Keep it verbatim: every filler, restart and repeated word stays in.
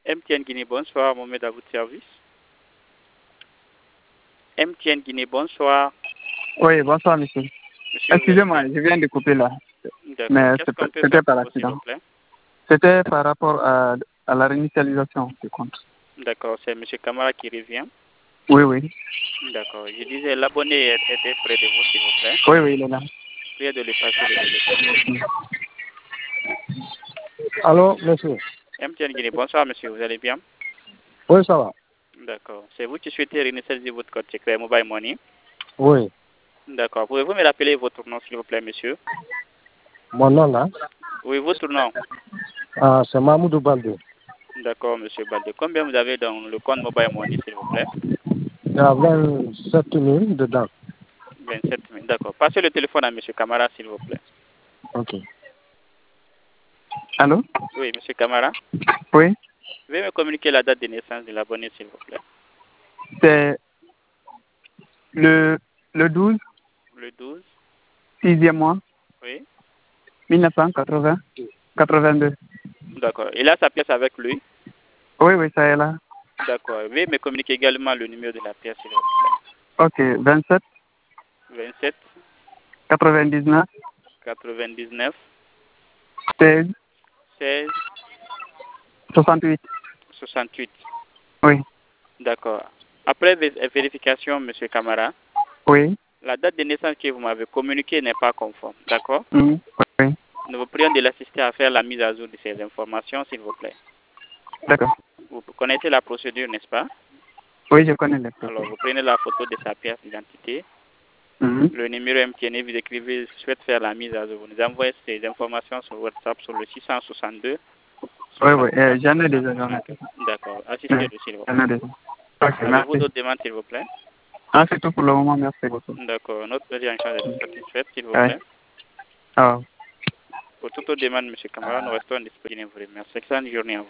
M T N Guinée, bonsoir, Mohamed à votre service. M T N Guinée, bonsoir. Oui, bonsoir, monsieur. Monsieur, Excusez-moi, je viens de couper là. D'accord. Mais Qu'est-ce qu'on peut c'était faire par pour vous, s'il accident. vous plaît? C'était par rapport à, à la réinitialisation du compte. D'accord, c'est monsieur Camara qui revient. Oui, oui. D'accord. Je disais, l'abonné était près de vous, s'il vous plaît. Oui, oui, il est là. Priez de lui passer le téléphone. Allô, monsieur. M T N Guinée, bonsoir, monsieur, vous allez bien? Oui, ça va. D'accord. C'est vous qui souhaitez réinitialiser votre code secret Mobile Money? Oui. D'accord. Pouvez-vous me rappeler votre nom, s'il vous plaît, monsieur? Mon nom, là? Oui, votre nom. Ah, c'est Mahmoudou Baldé. D'accord, monsieur Baldé. Combien vous avez dans le compte Mobile Money, s'il vous plaît? Il y a vingt-sept mille dedans. vingt-sept mille. D'accord. Passez le téléphone à monsieur Camara, s'il vous plaît. Ok. Allô? Oui, monsieur Camara. Oui. Veuillez me communiquer la date de naissance de l'abonné, s'il vous plaît. C'est le, le douze, Le douze. sixième mois, Oui. mille neuf cent quatre-vingts, quatre-vingt-deux. D'accord. Il a sa pièce avec lui? Oui, oui, ça est là. D'accord. Veuillez me communiquer également le numéro de la pièce, s'il vous plaît. Ok, vingt-sept, vingt-sept, quatre-vingt-dix-neuf, quatre-vingt-dix-neuf, seize, seize, soixante-huit. soixante-huit. Oui, D'accord. Après vé- vérification, monsieur Camara, oui. la date de naissance que vous m'avez communiquée n'est pas conforme. D'accord? Mhm. Oui, Nous vous prions de l'assister à faire la mise à jour de ces informations, s'il vous plaît. d'accord. Vous connaissez la procédure, n'est-ce pas? Oui, je connais les Alors, procédures. vous prenez la photo de sa pièce d'identité, Mhm. le numéro M T N, vous écrivez « Souhaite faire la mise à jour ». Vous nous envoyez ces informations sur WhatsApp sur le six cent soixante-deux, Oui, oui, soixante-quatre, euh, j'en ai déjà. J'en ai soixante-cinq. déjà. D'accord. Oui, Assistez-le, s'il vous j'en plaît. ai déjà. Ok, Avez-vous merci. d'autres demandes, s'il vous plaît? Ah, c'est tout pour le moment, merci beaucoup. D'accord. Notre prise en charge est satisfaite, s'il vous Oui. plaît. Ah. Pour toute autre demande, M. Camara, nous restons disponibles. Merci. Excellente journée à vous.